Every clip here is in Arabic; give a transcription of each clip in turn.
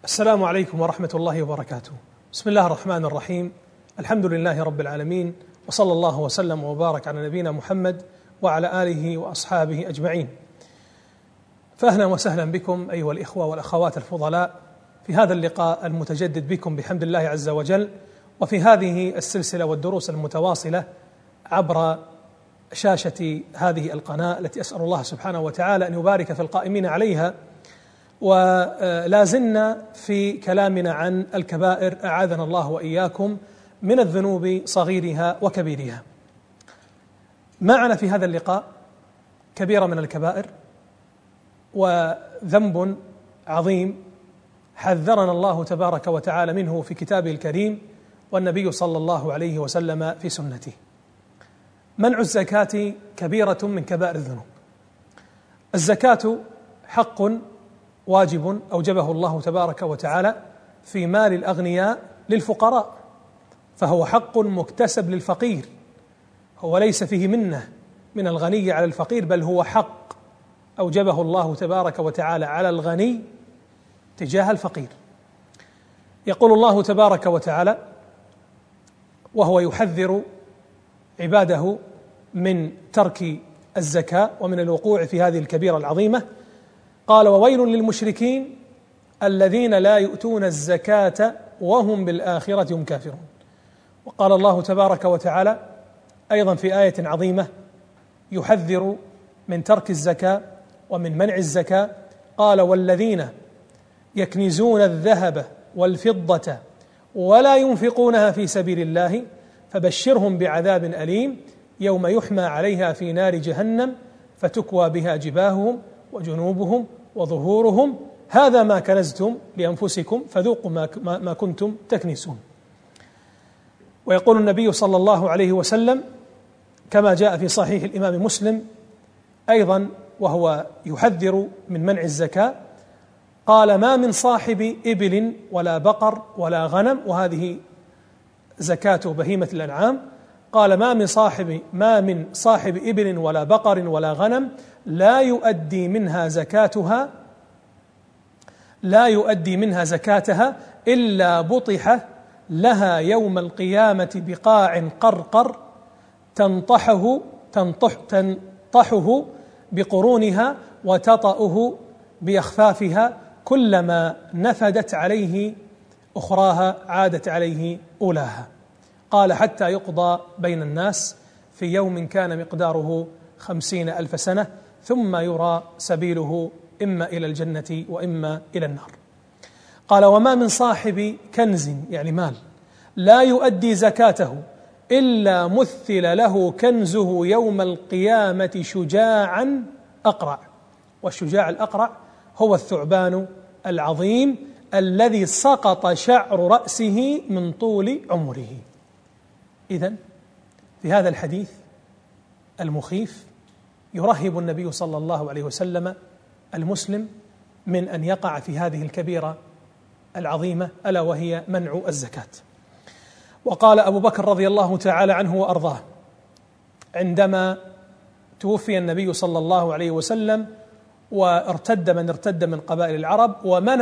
السلام عليكم ورحمة الله وبركاته. بسم الله الرحمن الرحيم. الحمد لله رب العالمين، وصلى الله وسلم وبارك على نبينا محمد وعلى آله وأصحابه أجمعين. فأهلا وسهلا بكم أيها الإخوة والأخوات الفضلاء في هذا اللقاء المتجدد بكم بحمد الله عز وجل، وفي هذه السلسلة والدروس المتواصلة عبر شاشة هذه القناة التي أسأل الله سبحانه وتعالى أن يبارك في القائمين عليها. ولا زلنا في كلامنا عن الكبائر، أعاذنا الله وإياكم من الذنوب صغيرها وكبيرها. معنا في هذا اللقاء كبيرة من الكبائر وذنب عظيم حذرنا الله تبارك وتعالى منه في كتابه الكريم والنبي صلى الله عليه وسلم في سنته. منع الزكاة كبيرة من كبائر الذنوب. الزكاة حق واجب أوجبه الله تبارك وتعالى في مال الأغنياء للفقراء، فهو حق مكتسب للفقير، هو ليس فيه منة من الغني على الفقير، بل هو حق أوجبه الله تبارك وتعالى على الغني تجاه الفقير. يقول الله تبارك وتعالى وهو يحذر عباده من ترك الزكاة ومن الوقوع في هذه الكبيرة العظيمة، قال: وويل للمشركين الذين لا يؤتون الزكاة وهم بالآخرة هم كافرون. وقال الله تبارك وتعالى أيضا في آية عظيمة يحذر من ترك الزكاة ومن منع الزكاة، قال: والذين يكنزون الذهب والفضة ولا ينفقونها في سبيل الله فبشرهم بعذاب أليم يوم يحمى عليها في نار جهنم فتكوى بها جباههم وجنوبهم وظهورهم هذا ما كنزتم لأنفسكم فذوقوا ما كنتم تكنسون. ويقول النبي صلى الله عليه وسلم كما جاء في صحيح الإمام مسلم أيضا وهو يحذر من منع الزكاة، قال: ما من صاحب إبل ولا بقر ولا غنم، وهذه زكاة بهيمة الأنعام، قال: ما من صاحب إبل ولا بقر ولا غنم لا يؤدي منها زكاتها إلا بطح لها يوم القيامة بقاع قرقر تنطحه بقرونها وتطأه بأخفافها، كلما نفدت عليه أخراها عادت عليه أولاها. قال: حتى يقضى بين الناس في يوم كان مقداره 50,000 سنة ثم يرى سبيله إما إلى الجنة وإما إلى النار. قال: وما من صاحب كنز يعني مال لا يؤدي زكاته إلا مثل له كنزه يوم القيامة شجاعا أقرع. والشجاع الأقرع هو الثعبان العظيم الذي سقط شعر رأسه من طول عمره. إذن في هذا الحديث المخيف يرهب النبي صلى الله عليه وسلم المسلم من أن يقع في هذه الكبيرة العظيمة ألا وهي منع الزكاة. وقال أبو بكر رضي الله تعالى عنه وأرضاه عندما توفي النبي صلى الله عليه وسلم وارتد من ارتد من قبائل العرب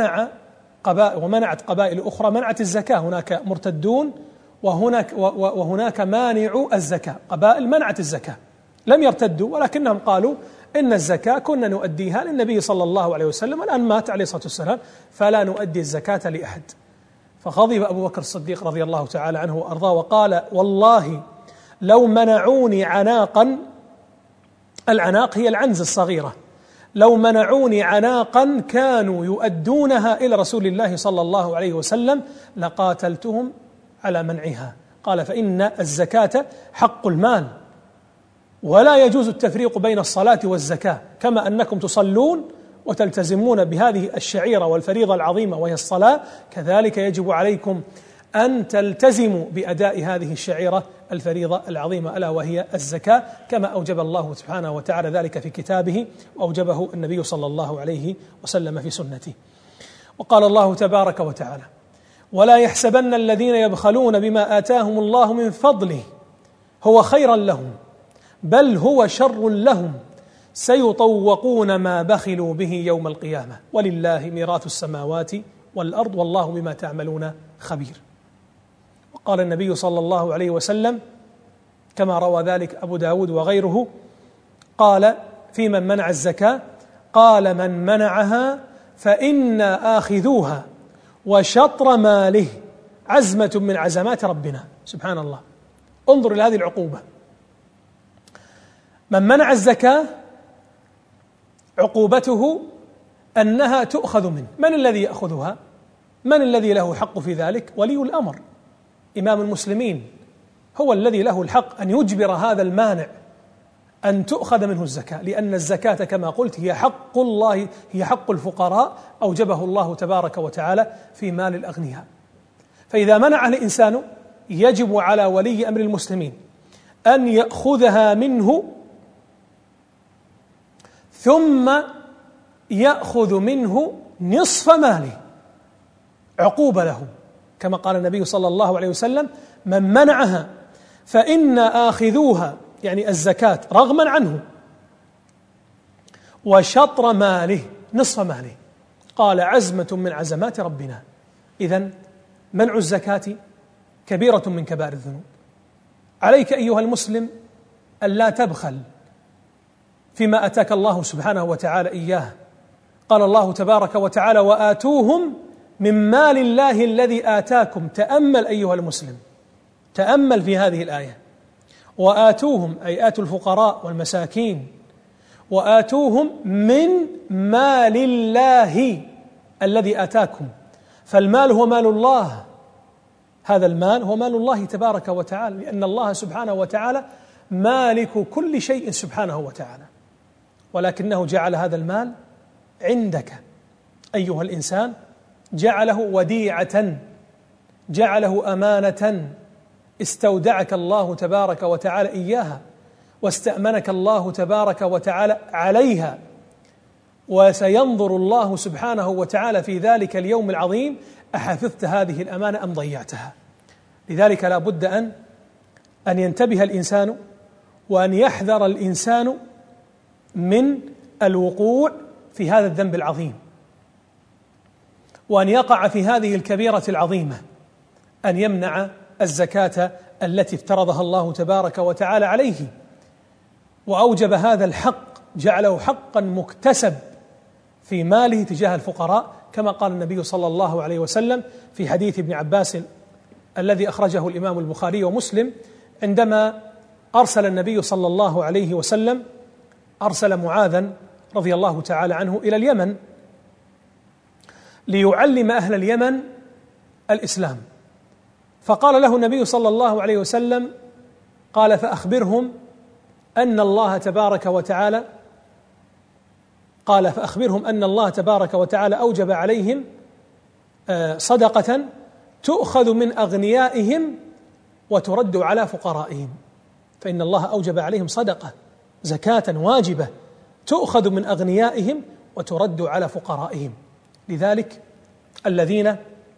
ومنعت قبائل أخرى منعت الزكاة، هناك مرتدون وهناك مانع الزكاة، قبائل منعت الزكاة لم يرتدوا ولكنهم قالوا إن الزكاة كنا نؤديها للنبي صلى الله عليه وسلم، الآن مات عليه الصلاة والسلام فلا نؤدي الزكاة لأحد. فغضب أبو بكر الصديق رضي الله تعالى عنه وأرضاه وقال: والله لو منعوني عناقا، العناق هي العنز الصغيرة، لو منعوني عناقا كانوا يؤدونها إلى رسول الله صلى الله عليه وسلم لقاتلتهم على منعها. قال: فإن الزكاة حق المال ولا يجوز التفريق بين الصلاة والزكاة، كما أنكم تصلون وتلتزمون بهذه الشعيرة والفريضة العظيمة وهي الصلاة، كذلك يجب عليكم أن تلتزموا بأداء هذه الشعيرة الفريضة العظيمة ألا وهي الزكاة، كما أوجب الله سبحانه وتعالى ذلك في كتابه وأوجبه النبي صلى الله عليه وسلم في سنته. وقال الله تبارك وتعالى: ولا يحسبن الذين يبخلون بما آتاهم الله من فضله هو خيرا لهم بل هو شر لهم سيطوقون ما بخلوا به يوم القيامة ولله ميراث السماوات والأرض والله بما تعملون خبير. وقال النبي صلى الله عليه وسلم كما روى ذلك أبو داود وغيره، قال في من منع الزكاة، قال من منعها فإنا آخذوها وشطر ماله عزمة من عزمات ربنا. سبحان الله، انظر إلى هذه العقوبة. من منع الزكاة عقوبته أنها تؤخذ منه. من الذي يأخذها؟ من الذي له حق في ذلك؟ ولي الأمر، إمام المسلمين هو الذي له الحق أن يجبر هذا المانع أن تؤخذ منه الزكاة، لأن الزكاة كما قلت هي حق الله، هي حق الفقراء أوجبه الله تبارك وتعالى في مال الأغنياء. فإذا منع الإنسان يجب على ولي أمر المسلمين أن يأخذها منه، ثم يأخذ منه نصف ماله عقوبة له، كما قال النبي صلى الله عليه وسلم من منعها فإنا آخذوها، يعني الزكاة رغما عنه، وشطر ماله نصف ماله، قال عزمة من عزمات ربنا. إذن منع الزكاة كبيرة من كبائر الذنوب. عليك أيها المسلم أن لا تبخل فيما أتاك الله سبحانه وتعالى إياه. قال الله تبارك وتعالى وآتوهم من مال الله الذي آتاكم. تأمل أيها المسلم، تأمل في هذه الآية، وآتوهم أي آتوا الفقراء والمساكين، وآتوهم من مال الله الذي آتاكم. فالمال هو مال الله، هذا المال هو مال الله تبارك وتعالى، لأن الله سبحانه وتعالى مالك كل شيء سبحانه وتعالى، ولكنه جعل هذا المال عندك أيها الإنسان، جعله وديعة، جعله أمانة استودعك الله تبارك وتعالى إياها، واستأمنك الله تبارك وتعالى عليها، وسينظر الله سبحانه وتعالى في ذلك اليوم العظيم أحفظت هذه الأمانة أم ضيعتها. لذلك لا بد أن ينتبه الإنسان وأن يحذر الإنسان من الوقوع في هذا الذنب العظيم، وأن يقع في هذه الكبيرة العظيمة، أن يمنع الزكاة التي افترضها الله تبارك وتعالى عليه، وأوجب هذا الحق، جعله حقا مكتسب في ماله تجاه الفقراء، كما قال النبي صلى الله عليه وسلم في حديث ابن عباس الذي أخرجه الإمام البخاري ومسلم، عندما أرسل النبي صلى الله عليه وسلم أرسل معاذا رضي الله تعالى عنه إلى اليمن ليعلم أهل اليمن الإسلام، فقال له النبي صلى الله عليه وسلم قال فأخبرهم أن الله تبارك وتعالى أوجب عليهم صدقة تؤخذ من أغنيائهم وترد على فقرائهم. فإن الله أوجب عليهم صدقة، زكاة واجبة تؤخذ من أغنيائهم وترد على فقرائهم. لذلك الذين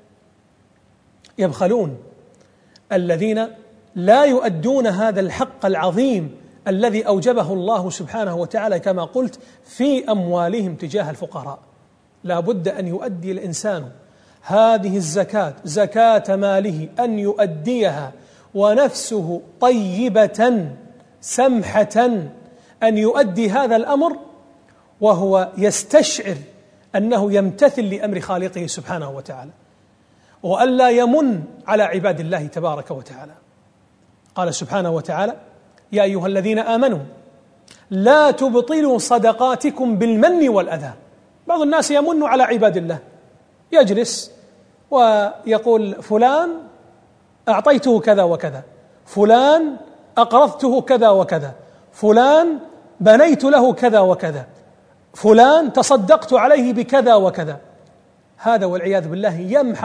يبخلون، الذين لا يؤدون هذا الحق العظيم الذي أوجبه الله سبحانه وتعالى كما قلت في أموالهم تجاه الفقراء، لا بد أن يؤدي الإنسان هذه الزكاة، زكاة ماله، أن يؤديها ونفسه طيبة سمحة، أن يؤدي هذا الأمر وهو يستشعر أنه يمتثل لأمر خالقه سبحانه وتعالى، وألا يمن على عباد الله تبارك وتعالى. قال سبحانه وتعالى يا أيها الذين آمنوا لا تبطلوا صدقاتكم بالمن والأذى. بعض الناس يمن على عباد الله، يجلس ويقول فلان أعطيته كذا وكذا، فلان أقرضته كذا وكذا، فلان بنيت له كذا وكذا، فلان تصدقت عليه بكذا وكذا. هذا والعياذ بالله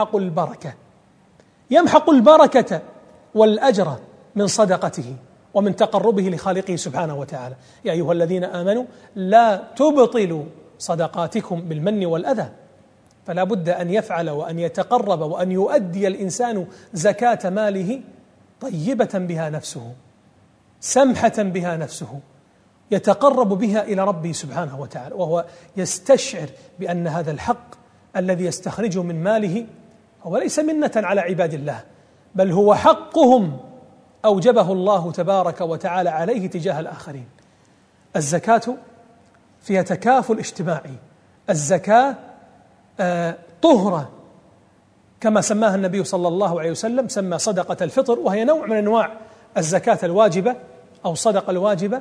يمحق البركة والأجر من صدقته ومن تقربه لخالقه سبحانه وتعالى. يا أيها الذين آمنوا لا تبطلوا صدقاتكم بالمن والأذى. فلا بد أن يفعل وأن يتقرب وأن يؤدي الإنسان زكاة ماله طيبة بها نفسه، سمحة بها نفسه، يتقرب بها إلى ربه سبحانه وتعالى، وهو يستشعر بأن هذا الحق الذي يستخرجه من ماله هو ليس منة على عباد الله، بل هو حقهم أوجبه الله تبارك وتعالى عليه تجاه الآخرين. الزكاة فيها تكافل اجتماعي، الزكاة طهرة كما سماها النبي صلى الله عليه وسلم، سمى صدقة الفطر، وهي نوع من أنواع الزكاة الواجبة أو الصدقة الواجبة،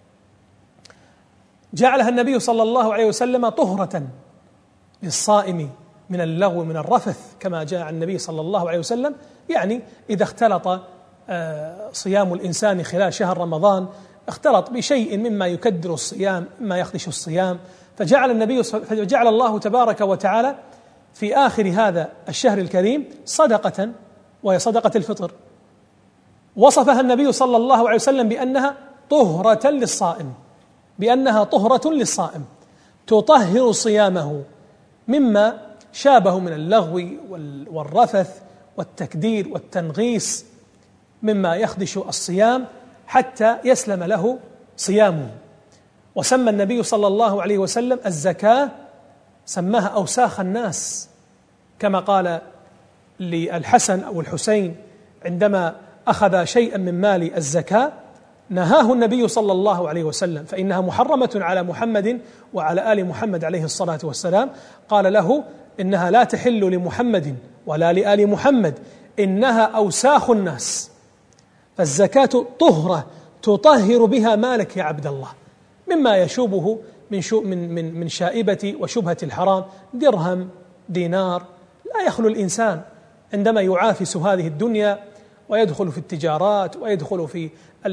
جعلها النبي صلى الله عليه وسلم طهرة للصائم من اللغو من الرفث، كما جاء عن النبي صلى الله عليه وسلم. يعني إذا اختلط صيام الإنسان خلال شهر رمضان اختلط بشيء مما يكدر الصيام، مما يخدش الصيام، فجعل الله تبارك وتعالى في آخر هذا الشهر الكريم صدقة، وهي صدقة الفطر، وصفها النبي صلى الله عليه وسلم بأنها طهرة للصائم، بأنها طهرة للصائم تطهر صيامه مما شابه من اللغو والرفث والتكدير والتنغيص مما يخدش الصيام حتى يسلم له صيامه. وسمى النبي صلى الله عليه وسلم الزكاة، سماها أوساخ الناس، كما قال للحسن أو الحسين عندما أخذ شيئا من مال الزكاة نهاه النبي صلى الله عليه وسلم، فإنها محرمة على محمد وعلى آل محمد عليه الصلاة والسلام. قال له: إنها لا تحل لمحمد ولا لآل محمد، إنها أوساخ الناس. فالزكاة طهرة تطهر بها مالك يا عبد الله مما يشوبه من شائبة وشبهة الحرام، درهم دينار. لا يخلو الإنسان عندما يعافس هذه الدنيا ويدخل في التجارات ويدخل في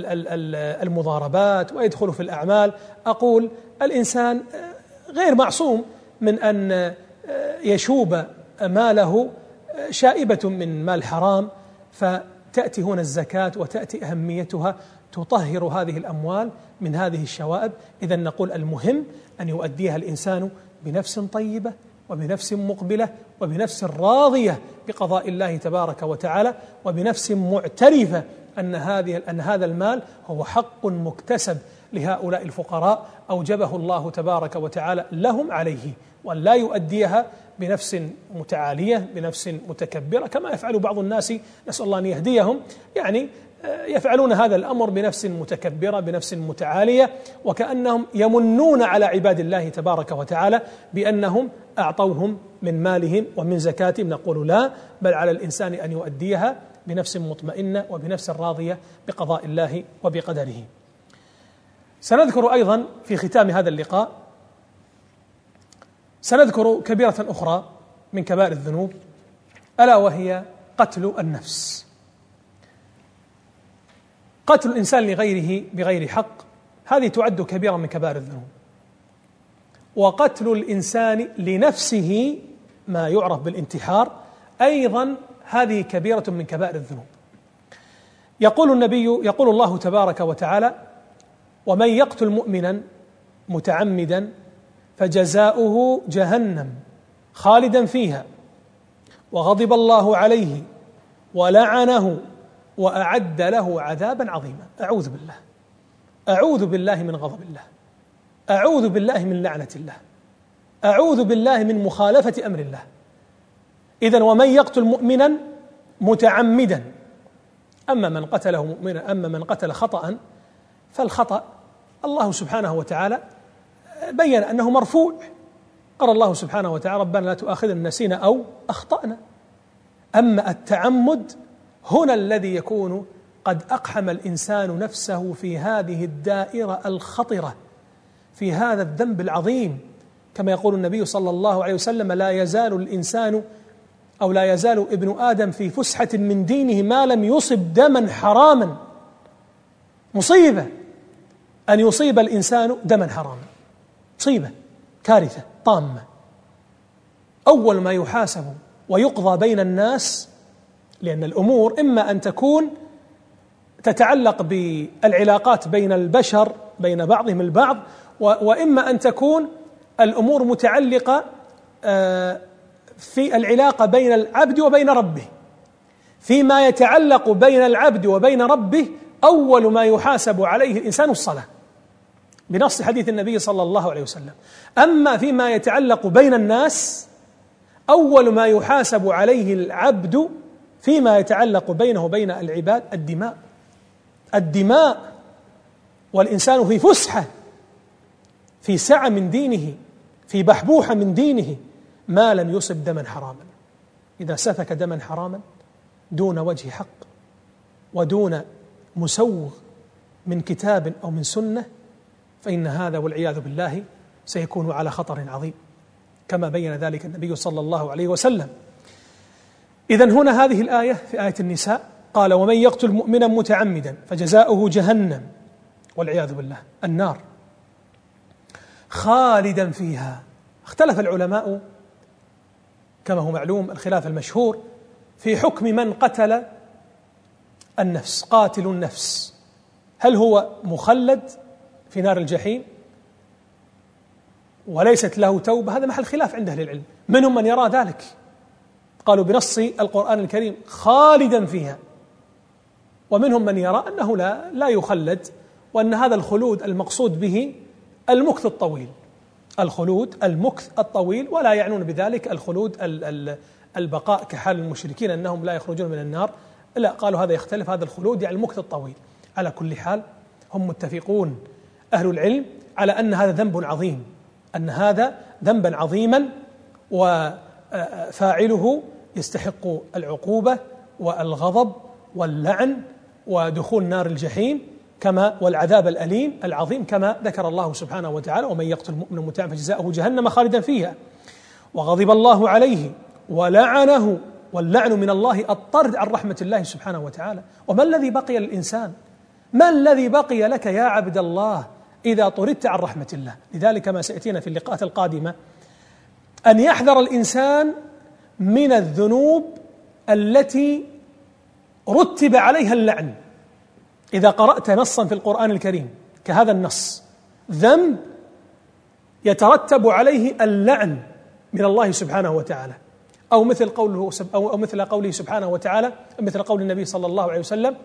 المضاربات ويدخل في الأعمال، أقول الإنسان غير معصوم من أن يشوب ماله شائبة من مال حرام، فتأتي هنا الزكاة وتأتي أهميتها تطهر هذه الأموال من هذه الشوائب. إذن نقول المهم أن يؤديها الإنسان بنفس طيبة وبنفس مقبلة وبنفس راضية بقضاء الله تبارك وتعالى، وبنفس معترفة أن هذا المال هو حق مكتسب لهؤلاء الفقراء أوجبه الله تبارك وتعالى لهم عليه، وأن لا يؤديها بنفس متعالية بنفس متكبرة كما يفعل بعض الناس، نسأل الله أن يهديهم، يعني يفعلون هذا الأمر بنفس متكبرة بنفس متعالية، وكأنهم يمنون على عباد الله تبارك وتعالى بأنهم أعطوهم من مالهم ومن زكاتهم. نقول لا، بل على الإنسان أن يؤديها بنفس مطمئنة وبنفس راضية بقضاء الله وبقدره. سنذكر أيضا في ختام هذا اللقاء سنذكر كبيرة أخرى من كبائر الذنوب، ألا وهي قتل النفس. قتل الإنسان لغيره بغير حق هذه تعد كبيرة من كبائر الذنوب، وقتل الإنسان لنفسه ما يعرف بالانتحار أيضا هذه كبيرة من كبائر الذنوب. يقول الله تبارك وتعالى: ومن يقتل مؤمنا متعمدا فجزاؤه جهنم خالدا فيها وغضب الله عليه ولعنه وأعد له عذابا عظيما. أعوذ بالله من غضب الله، أعوذ بالله من لعنة الله، أعوذ بالله من مخالفة أمر الله. إذن ومن يقتل مؤمنا متعمدا، أما من قتله مؤمنا، أما من قتل خطأ فالخطأ الله سبحانه وتعالى بين أنه مرفوع، قال الله سبحانه وتعالى: ربنا لا تؤاخذنا إن نسينا أو أخطأنا. أما التعمد هنا الذي يكون قد أقحم الإنسان نفسه في هذه الدائرة الخطرة، في هذا الذنب العظيم، كما يقول النبي صلى الله عليه وسلم: لا يزال الإنسان أو لا يزال ابن آدم في فسحة من دينه ما لم يصب دما حراما. مصيبة أن يصيب الإنسان دما حراما، مصيبة كارثة طامة. أول ما يحاسب ويقضى بين الناس، لأن الأمور إما أن تكون تتعلق بالعلاقات بين البشر بين بعضهم البعض، وإما أن تكون الأمور متعلقة في العلاقة بين العبد وبين ربه. فيما يتعلق بين العبد وبين ربه أول ما يحاسب عليه الإنسان الصلاة بنص حديث النبي صلى الله عليه وسلم. أما فيما يتعلق بين الناس أول ما يحاسب عليه العبد فيما يتعلق بينه وبين العباد الدماء، والإنسان في فسحة، في سعة من دينه، في بحبوحة من دينه، ما لم يصب دما حراما. إذا سفك دما حراما دون وجه حق ودون مسوغ من كتاب أو من سنة، فإن هذا والعياذ بالله سيكون على خطر عظيم، كما بين ذلك النبي صلى الله عليه وسلم. إذن هنا هذه الآية في آية النساء قال: ومن يقتل مؤمنا متعمدا فجزاؤه جهنم، والعياذ بالله النار، خالدا فيها. اختلف العلماء كما هو معلوم الخلاف المشهور في حكم من قتل النفس، قاتل النفس، هل هو مخلد في نار الجحيم وليست له توبة؟ هذا محل خلاف عند أهل العلم. منهم من يرى ذلك، قالوا بنص القرآن الكريم خالدا فيها، ومنهم من يرى أنه لا يخلد، وأن هذا الخلود المقصود به المكث الطويل، الخلود المكث الطويل، ولا يعنون بذلك الخلود البقاء كحال المشركين أنهم لا يخرجون من النار، لا، قالوا هذا يختلف، هذا الخلود يعني المكث الطويل. على كل حال هم متفقون أهل العلم على أن هذا ذنب عظيم، أن هذا ذنبا عظيما، وفاعله يستحق العقوبة والغضب واللعن ودخول نار الجحيم كما والعذاب الأليم العظيم، كما ذكر الله سبحانه وتعالى: ومن يقتل مؤمنا متعمدا فجزاؤه جهنم خالدا فيها وغضب الله عليه ولعنه. واللعن من الله الطرد عن رحمة الله سبحانه وتعالى. وما الذي بقي للإنسان؟ ما الذي بقي لك يا عبد الله إذا طردت عن رحمة الله؟ لذلك ما سيأتينا في اللقاءات القادمة أن يحذر الإنسان من الذنوب التي رتب عليها اللعن. إذا قرأت نصا في القرآن الكريم كهذا النص، ذنب يترتب عليه اللعن من الله سبحانه وتعالى، أو مثل قوله أو مثل قوله سبحانه وتعالى، مثل قول النبي صلى الله عليه وسلم: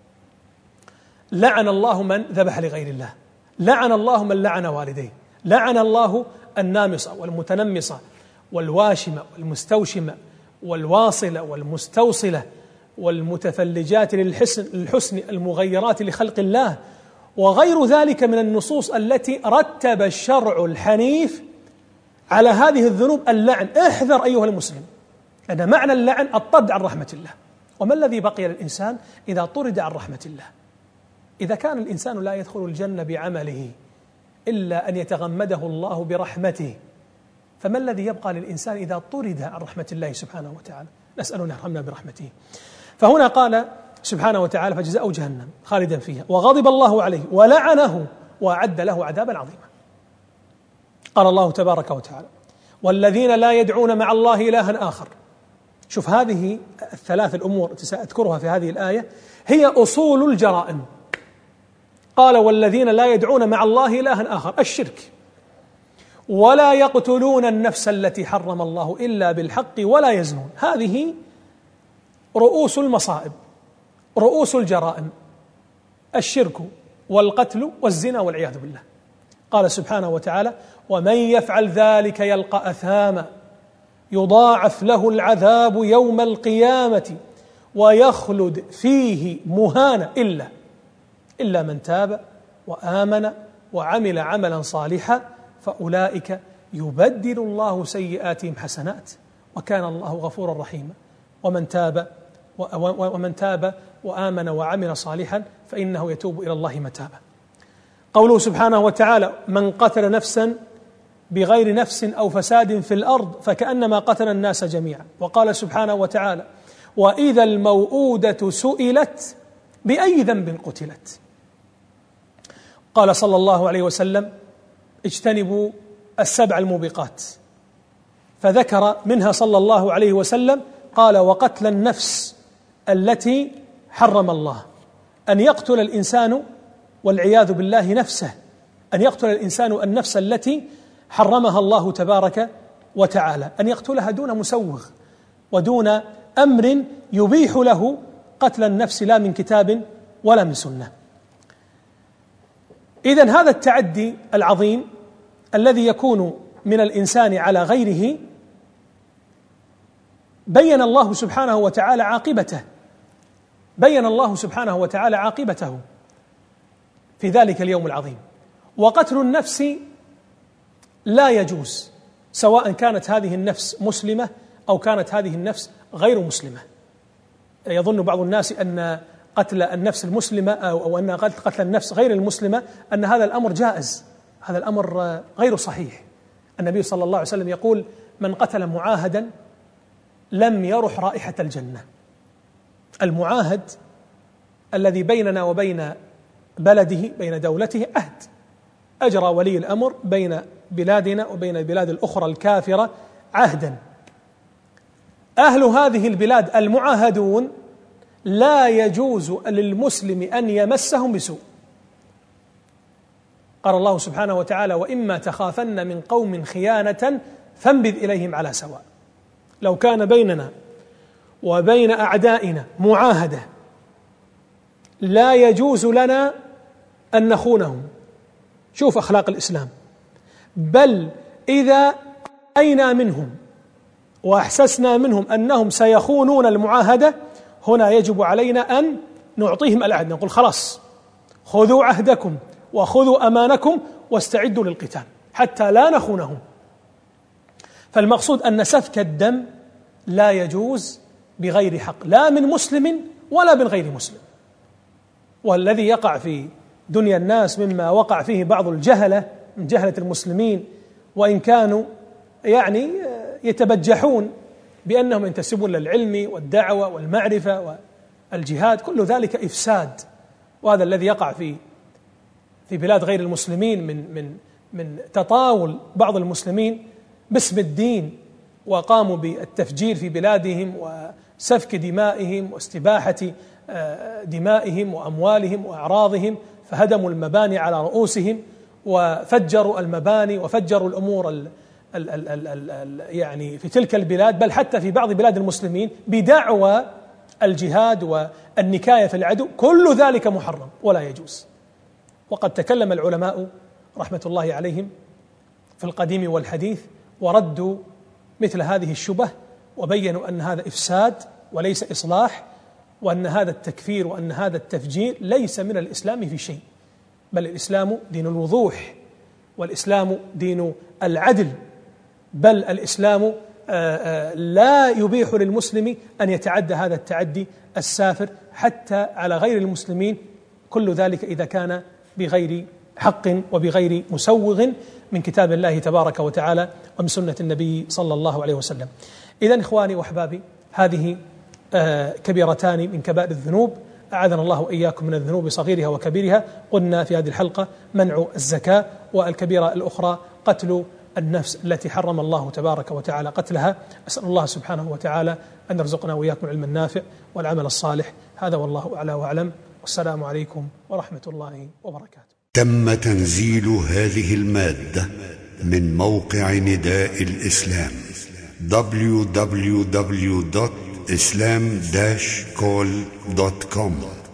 لعن الله من ذبح لغير الله، لعن الله من لعن والديه، لعن الله النامصة والمتنمصة والواشمة والمستوشمة والواصلة والمستوصلة والمتفلجات للحسن المغيرات لخلق الله، وغير ذلك من النصوص التي رتب الشرع الحنيف على هذه الذنوب اللعن. احذر أيها المسلم، لأن معنى اللعن الطرد عن رحمة الله. وما الذي بقي للإنسان إذا طرد عن رحمة الله؟ إذا كان الإنسان لا يدخل الجنة بعمله إلا أن يتغمده الله برحمته، فما الذي يبقى للإنسان إذا طرد عن رحمة الله سبحانه وتعالى؟ نسأل أن يرحمنا برحمته. فهنا قال سبحانه وتعالى: فجزاؤه جهنم خالدا فيها وغضب الله عليه ولعنه وأعد له عذابا عظيما. قال الله تبارك وتعالى: والذين لا يدعون مع الله إلها آخر. شوف هذه الثلاث الأمور التي سأذكرها في هذه الآية هي أصول الجرائم. قال: والذين لا يدعون مع الله إلها آخر، الشرك، ولا يقتلون النفس التي حرم الله إلا بالحق ولا يزنون. هذه رؤوس المصائب، رؤوس الجرائم، الشرك والقتل والزنا والعياذ بالله. قال سبحانه وتعالى: ومن يفعل ذلك يلقى أثاما يضاعف له العذاب يوم القيامة ويخلد فيه مهانا إلا من تاب وآمن وعمل عملا صالحا فأولئك يبدل الله سيئاتهم حسنات وكان الله غفورا رحيما. ومن تاب وآمن وعمل صالحا فإنه يتوب إلى الله متابا. قوله سبحانه وتعالى: من قتل نفسا بغير نفس أو فساد في الأرض فكأنما قتل الناس جميعا. وقال سبحانه وتعالى: وإذا الموءودة سئلت بأي ذنب قتلت. قال صلى الله عليه وسلم: اجتنبوا السبع الموبقات، فذكر منها صلى الله عليه وسلم قال: وقتل النفس التي حرم الله، أن يقتل الإنسان والعياذ بالله نفسه، أن يقتل الإنسان النفس التي حرمها الله تبارك وتعالى، أن يقتلها دون مسوغ ودون أمر يبيح له قتل النفس، لا من كتاب ولا من سنة. إذن هذا التعدي العظيم الذي يكون من الإنسان على غيره بين الله سبحانه وتعالى عاقبته، بين الله سبحانه وتعالى عاقبته في ذلك اليوم العظيم. وقتل النفس لا يجوز، سواء كانت هذه النفس مسلمة أو كانت هذه النفس غير مسلمة. يظن بعض الناس أن قتل النفس المسلمة أو أن قتل النفس غير المسلمة أن هذا الأمر جائز. هذا الأمر غير صحيح. النبي صلى الله عليه وسلم يقول: من قتل معاهدا لم يرح رائحة الجنة. المعاهد الذي بيننا وبين بلده، بين دولته، عهد أجرى ولي الأمر بين بلادنا وبين البلاد الأخرى الكافرة عهدا. أهل هذه البلاد المعاهدون لا يجوز للمسلم أن يمسهم بسوء. قال الله سبحانه وتعالى: وإما تخافن من قوم خيانة فانبذ إليهم على سواء. لو كان بيننا وبين أعدائنا معاهدة لا يجوز لنا أن نخونهم. شوف أخلاق الإسلام. بل إذا أينا منهم وأحسسنا منهم أنهم سيخونون المعاهدة، هنا يجب علينا أن نعطيهم العهد، نقول: خلاص، خذوا عهدكم وخذوا أمانكم واستعدوا للقتال حتى لا نخونهم. فالمقصود أن سفك الدم لا يجوز بغير حق، لا من مسلم ولا من غير مسلم. والذي يقع في دنيا الناس مما وقع فيه بعض الجهلة من جهلة المسلمين، وإن كانوا يتبجحون بأنهم ينتسبون للعلم والدعوة والمعرفة والجهاد، كل ذلك إفساد. وهذا الذي يقع في بلاد غير المسلمين من تطاول بعض المسلمين باسم الدين، وقاموا بالتفجير في بلادهم وسفك دمائهم واستباحة دمائهم وأموالهم وأعراضهم، فهدموا المباني على رؤوسهم وفجروا المباني وفجروا الأمور في تلك البلاد، بل حتى في بعض بلاد المسلمين بدعوى الجهاد والنكاية في العدو. كل ذلك محرم ولا يجوز. وقد تكلم العلماء رحمة الله عليهم في القديم والحديث وردوا مثل هذه الشبه، وبينوا أن هذا إفساد وليس إصلاح، وأن هذا التكفير وأن هذا التفجير ليس من الإسلام في شيء، بل الإسلام دين الوضوح، والإسلام دين العدل، بل الإسلام لا يبيح للمسلم أن يتعدى هذا التعدي السافر حتى على غير المسلمين، كل ذلك إذا كان بغير حق وبغير مسوغ من كتاب الله تبارك وتعالى ومن سنة النبي صلى الله عليه وسلم. إذن إخواني وأحبابي، هذه كبيرتان من كبائر الذنوب، أعاذنا الله وإياكم من الذنوب صغيرها وكبيرها. قلنا في هذه الحلقة منع الزكاة، والكبيرة الأخرى قتل النفس التي حرم الله تبارك وتعالى قتلها. أسأل الله سبحانه وتعالى أن يرزقنا وإياكم العلم النافع والعمل الصالح. هذا والله أعلى وأعلم، والسلام عليكم ورحمة الله وبركاته. تم تنزيل هذه المادة من موقع نداء الإسلام www.islam-call.com